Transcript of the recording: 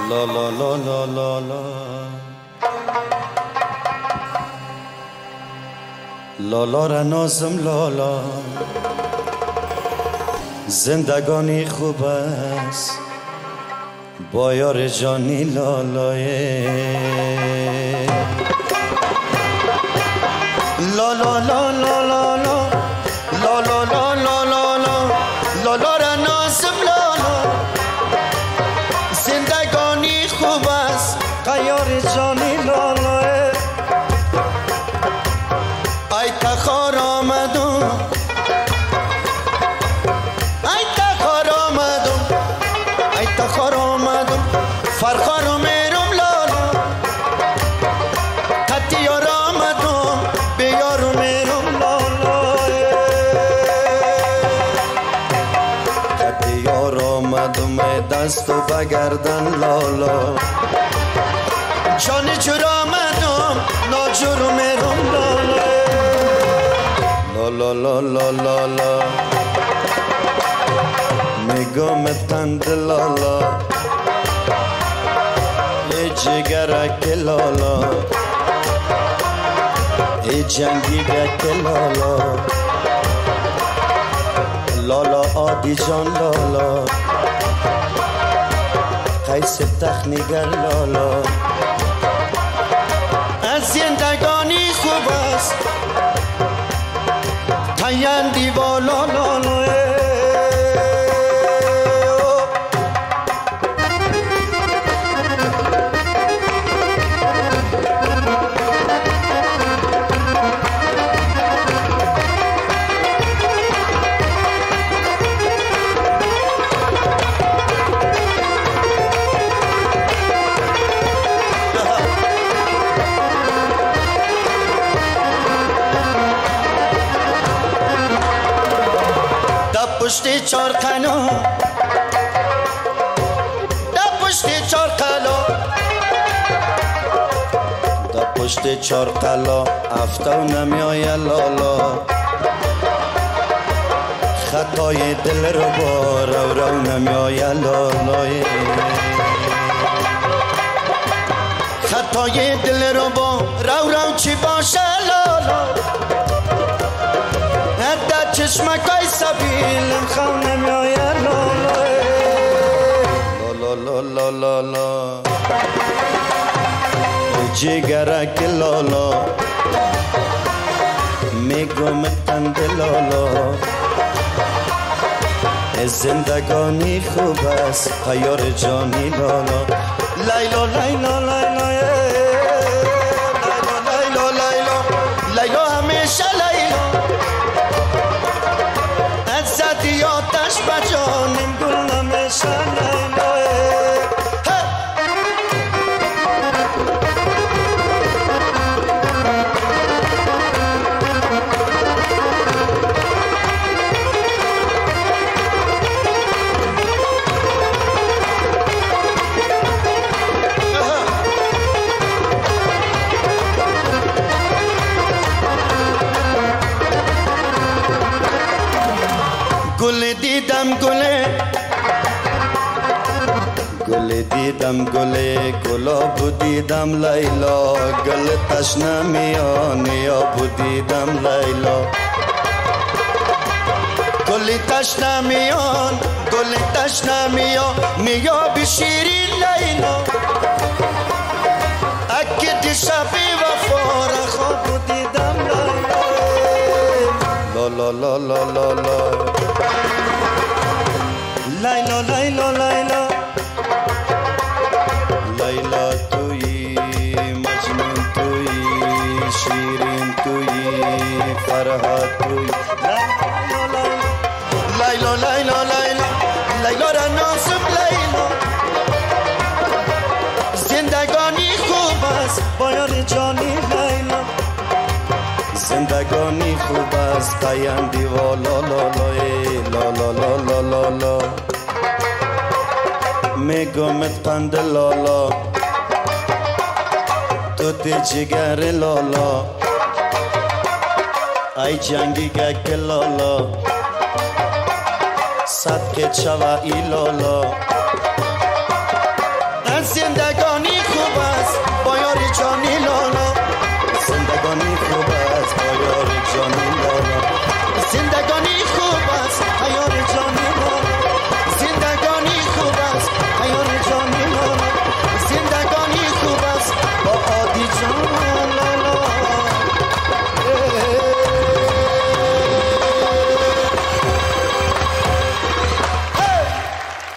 لا لا لا لا لا لا لالا را نازم لالا، زندگانی خوب است با یار جانی لالای لالا لا لا لا لا لالا لا لا لا لا لالا را نازم لالا، زندگانی خوب است با یار جانی لالای ای تخار آمدم، ای تخار آمدم، ای تخار آمدم، فرخار میرم لالا، کتی یار آمدم به یار میرم لالا، کتی یار آمدم دست و بگردن لالا، جان جور آمدم ناجور میرم لالا لا لا لا لا لا میگم تند لالا، ای جگرک لالا، ای جنگیگک لالا، لالا آدی جان لالا، قیس تخنیگر لالا، از زندگانی خوب است تایندی والا لالا پشت چار قنا، دا پشت چار قلا، دا پشت چار قلا افتو نمیای لالا، خطای دل رو با رو نمیای لالا، خطای دل رو با رو چی باشه لالا، هده چشمکای سبیلم خون نمیای لالا لا لا لا لا جگرک لالا، میگم تند لالا، زندگانی خوب است خیار جانی لالا، لیلا لیلا لیلا لیلا لیلا لیلا همیشه لیلا، زدی آتش بجانیم گل نمیشه لیلا گل دیدم گله، گل دیدم گله، گلاب دیدم لیلا، گل تشنه میان یاب دیدم لیلا، گل تشنه میان، گل تشنه میان میاب شیرین لیلا، اگه دیشبی وفا را خواب دیدم لیلا لا لا لا لا لا لیلا لیلا لیلا لیلا تویی، مجنون تویی، شیرین تویی، فرهاد تویی، لیلا لیلا لیلا لیلا را نازم لیلا، زندگانی خوب است با یار جانی لیلا، زندگانی خوب است تایندی والا لالا لا لا لا لا لا میگم قند لالا، تو تی جگر لالا، ای جنگی گک لالا، صد که چوا ای لالا، از حسین